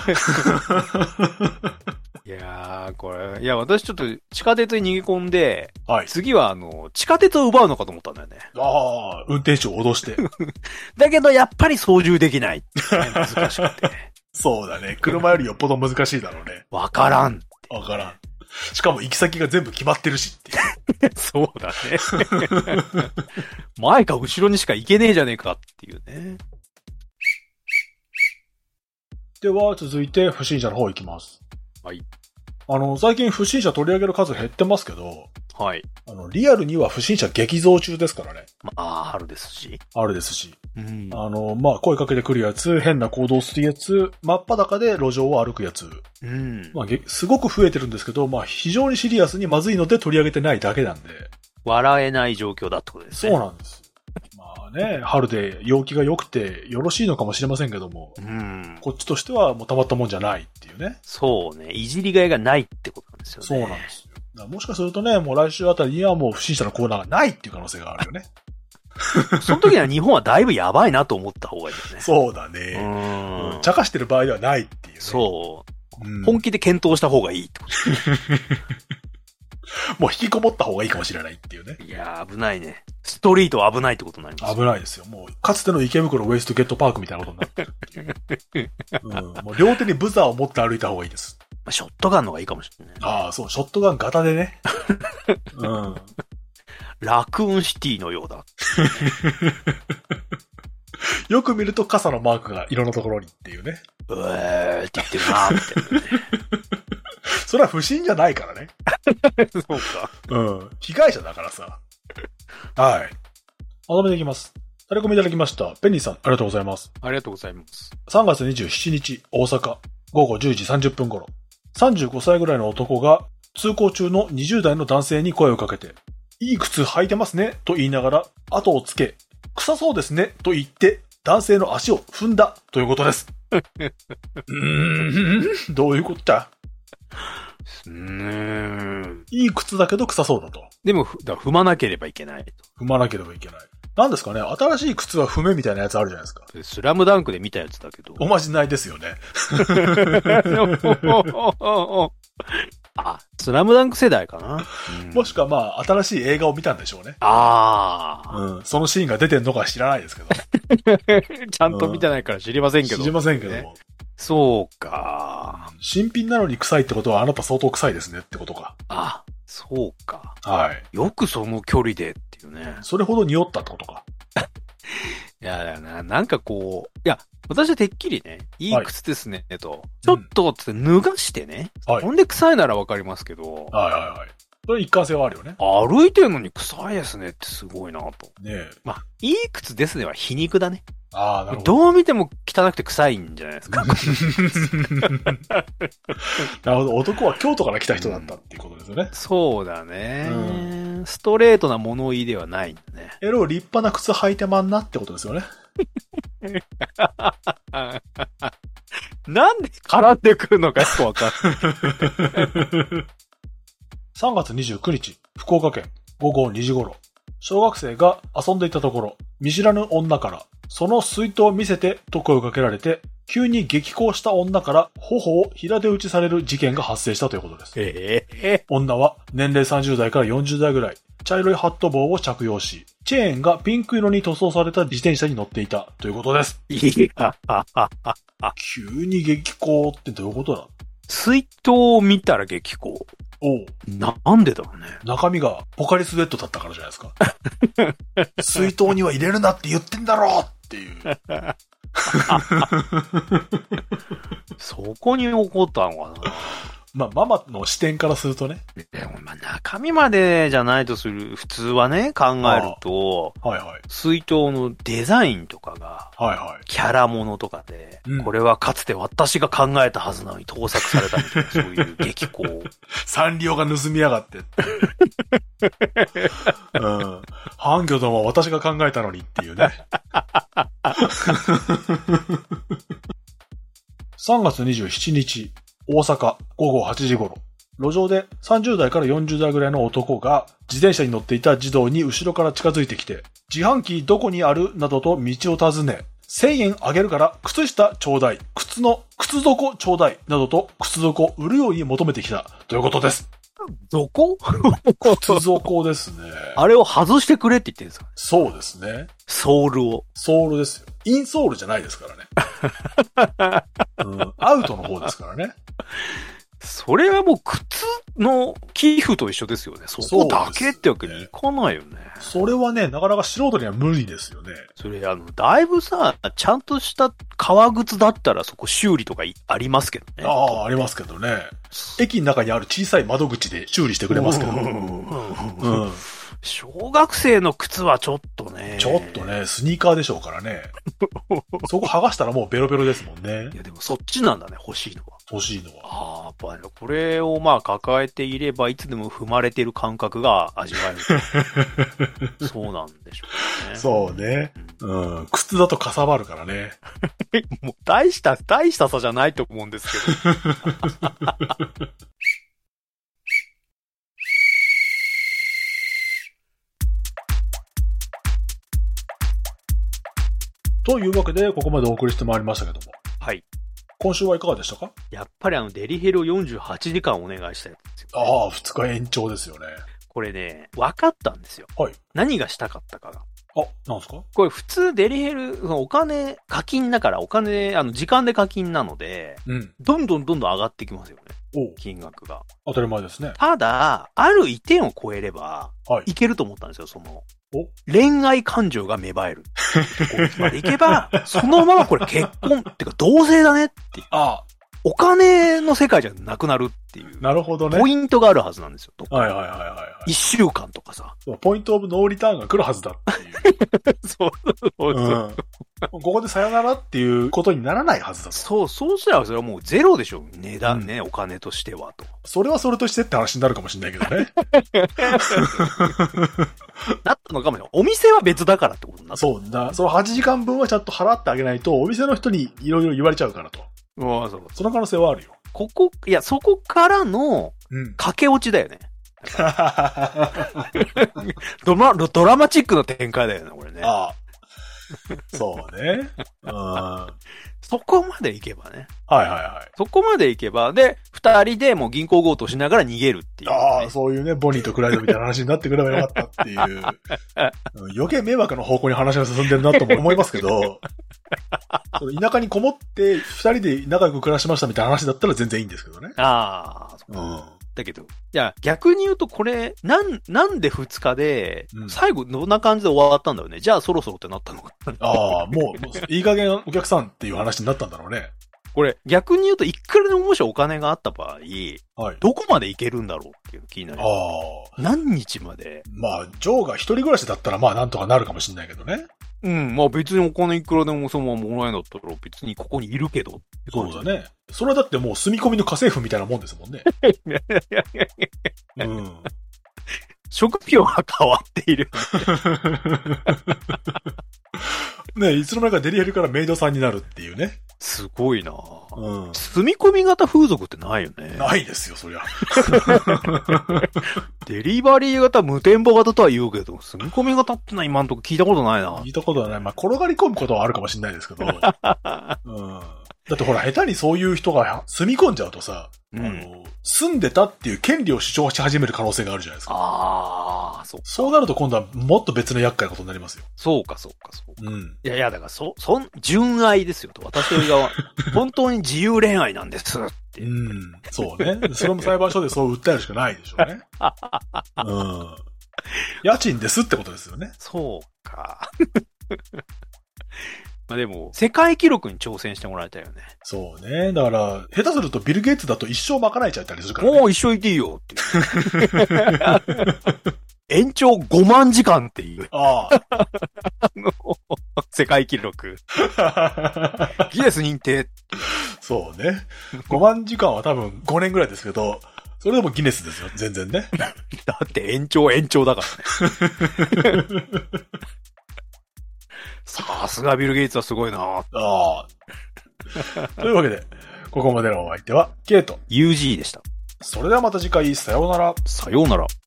いやー、これ、いや、私ちょっと地下鉄に逃げ込んで、次は地下鉄を奪うのかと思ったんだよね。 運転手を脅して。 だけど、やっぱり操縦できない。難しくて。 そうだね。車よりよっぽど難しいだろうね。 わからん。 わからん。しかも行き先が全部決まってるしっていう。 そうだね。前か後ろにしか行けねえじゃねえかっていうね。 では、続いて不審者の方行きます。 はい。 最近不審者取り上げる数減ってますけど、 はい。 リアルには不審者激増中ですからね。 まあ、春ですし。 春ですし。まあ、声かけてくるやつ、変な行動するやつ、真っ裸で路上を歩くやつ。まあ、すごく増えてるんですけど、まあ、非常にシリアスにまずいので取り上げてないだけなんで。 笑えない状況だってことですね。 そうなんです。まあね、春で陽気が良くてよろしいのかもしれませんけども、こっちとしてはもうたまったもんじゃないっていうね。 そうね。いじりがいがないってことなんですよね。 そうなんですよ。もしかするとね、もう来週あたりにはもう不審者のコーナーがないっていう可能性があるよね。 その時には日本はだいぶやばいなと思った方がいいですね。 そうだね。茶化してる場合ではないっていうね。 そう。本気で検討した方がいいってこと。 もう引きこもった方がいいかもしれないっていうね。 いやー、危ないね。 ストリートは危ないってことになります。 危ないですよ。もう、かつての池袋ウエストゲットパークみたいなことになってるっていう。もう両手にブザーを持って歩いた方がいいです。 ショットガンの方がいいかもしれない。 ああ、そう、ショットガン型でね。 ラクーンシティのようだ。 よく見ると傘のマークが色のところにっていうね。 って言ってるなーって、ね。 それは不審じゃないからね。 そうか。 被害者だからさ。はい。まとめていきます。タレコミいただきました。ペンニーさん、ありがとうございます。 ありがとうございます。 3月27日、大阪、午後10時30分頃、35歳ぐらいの男が通行中の20代の男性に声をかけて、いい靴履いてますね、と言いながら後をつけ、臭そうですね、と言って男性の足を踏んだということです。どういうことだ？いい靴だけど臭そうだと。 でも、踏まなければいけないと。 踏まなければいけない。なんですかね、新しい靴は踏めみたいなやつあるじゃないですか。 スラムダンクで見たやつだけど。 おまじないですよね。 あ、スラムダンク世代かな。 もしくはまあ、新しい映画を見たんでしょうね。そのシーンが出てんのか知らないですけど。 ちゃんと見てないから知りませんけど。 知りませんけども。 そうか。 新品なのに臭いってことはあなた相当臭いですねってことか。 あ、そうか。 はい。 よくその距離でっていうね。 それほど匂ったってことか。 いや、なんかこう、いや、私はてっきりね、いい靴ですね、と。ちょっとつって脱がしてね。ほんで臭いならわかりますけど。 それ一貫性はあるよね。 歩いてるのに臭いですねってすごいなと。 ねえ。 まあ、いい靴ですねは皮肉だね。 なるほど。 どう見ても汚くて臭いんじゃないですか。 なるほど。男は京都から来た人だったっていうことですよね。 そうだね。ストレートな物言いではないんだね。 立派な靴履いてまんなってことですよね。 なんで絡んでくるのかよくわかんない。 3月29日、福岡県午後2時頃、小学生が遊んでいたところ、見知らぬ女から、その水筒を見せてと声をかけられて、急に激高した女から頬を平手打ちされる事件が発生したということです。女は年齢30代から40代ぐらい、茶色いハット帽を着用し、チェーンがピンク色に塗装された自転車に乗っていたということです。急に激高ってどういうことだ？ 水筒を見たら激高。なんでだろうね。 中身がポカリスエットだったからじゃないですか。水筒には入れるなって言ってんだろうっていう。 そこに起こったのかな。 まあ、ママの視点からするとね。 でもまあ中身までじゃないとする、普通はね、考えると、水筒のデザインとかが、キャラものとかで、これはかつて私が考えたはずなのに盗作されたみたいな、そういう激高。 サンリオが盗みやがって。ハンギョどもは私が考えたのにっていうね。3月27日、大阪午後8時頃、路上で30代から40代ぐらいの男が自転車に乗っていた児童に後ろから近づいてきて、自販機どこにあるなどと道を尋ね、1000円あげるから靴下ちょうだい、靴底ちょうだいなどと靴底を売るように求めてきたということです。 どこ？ 靴底ですね。 あれを外してくれって言ってるんですか？ そうですね。 ソールを。 ソールですよ。インソールじゃないですからね。アウトの方ですからね。 それはもう靴の寄付と一緒ですよね。そこだけってわけにいかないよね。 それはね、なかなか素人には無理ですよね。 それだいぶさ、ちゃんとした革靴だったらそこ修理とかありますけどね。 ありますけどね。駅の中にある小さい窓口で修理してくれますけど。 小学生の靴はちょっとね。 ちょっとね、スニーカーでしょうからね。そこ剥がしたらもうベロベロですもんね。 いやでもそっちなんだね、欲しいのは。 欲しいのは。 やっぱりこれをまあ抱えていればいつでも踏まれている感覚が味わえる。そうなんでしょうね。 そうね。靴だとかさばるからね。 もう大した差じゃないと思うんですけど。 というわけで、ここまでお送りしてまいりましたけども。 はい。 今週はいかがでしたか？ やっぱりデリヘル48時間お願いしたやつですよ、ね。 2日延長ですよね。 これね、分かったんですよ。 はい。 何がしたかったかが。 あ、なんですか？ これ普通デリヘル、そのお金、課金だからお金、時間で課金なので、 うん。 どんどん上がってきますよね。 お金額が。 当たり前ですね。 ただ、ある一点を超えれば、 はい。 いけると思ったんですよ、 お恋愛感情が芽生える。ここまでいけば、そのままこれ結婚ってか同性だねっていう。 あ、 お金の世界じゃなくなるっていう。 なるほどね。 ポイントがあるはずなんですよ。 はいはいはいはい。 一週間とかさ。 ポイントオブノーリターンが来るはずだっていう。 そうそうそう。 ここでさよならっていうことにならないはずだと。 そうしたらそれはもうゼロでしょ。値段ね、お金としてはと。 それはそれとしてって話になるかもしれないけどね。 なったのかもよ。お店は別だからってことになった。 そうだ。その8時間分はちゃんと払ってあげないと、お店の人にいろいろ言われちゃうからと。その可能性はあるよ。 そこからの、駆け落ちだよね。ドラマチックな展開だよね、これね。 ああ。そうね。 そこまで行けばね。 はいはいはい。 そこまで行けば、で、二人でもう銀行強盗しながら逃げるっていう、ね。 ああ、そういうね、ボニーとクライドみたいな話になってくればよかったっていう。余計迷惑の方向に話が進んでるなとも思いますけど、田舎にこもって二人で仲良く暮らしましたみたいな話だったら全然いいんですけどね。 ああ。だけど、いや、逆に言うとこれ、なんで2日で、最後どんな感じで終わったんだろうね。じゃあそろそろってなったのか。 ああ、もう、いい加減お客さんっていう話になったんだろうね。 これ、逆に言うと、いくらでももしお金があった場合、はい、どこまで行けるんだろうっていう気になる。何日まで。 まあ、ジョーが一人暮らしだったら、まあ、なんとかなるかもしれないけどね。 まあ別にお金いくらでもそのままもらえんだったら別にここにいるけど。 そうだね。それはだってもう住み込みの家政婦みたいなもんですもんね。 職業が変わっている。 ね、いつの間にかデリヘルからメイドさんになるっていうね。 すごいなぁ。住み込み型風俗ってないよね。 ないですよ、そりゃ。 デリバリー型、無店舗型とは言うけど、住み込み型ってのは今んとこ聞いたことないな。 聞いたことはない。まあ、転がり込むことはあるかもしれないですけど。だってほら、下手にそういう人が住み込んじゃうとさ、住んでたっていう権利を主張し始める可能性があるじゃないですか。 ああ、 そうなると今度はもっと別の厄介なことになりますよ。 そうか。いや、だから純愛ですよと。私が、本当に自由恋愛なんですって。 そうね。それも裁判所でそう訴えるしかないでしょうね。家賃ですってことですよね。 そうか。まあでも、世界記録に挑戦してもらいたいよね。 そうね。だから、下手するとビル・ゲイツだと一生賄えちゃったりするからね。 もう一生いていいよっていう。延長5万時間っていう。世界記録。ギネス認定。 そうね。5万時間は多分5年ぐらいですけど、それでもギネスですよ、全然ね。 だって延長だからね。さすがビル・ゲイツはすごいなというわけで、ここまでのお相手は、ケイト。 UG でした。 それではまた次回、さようなら。 さようなら。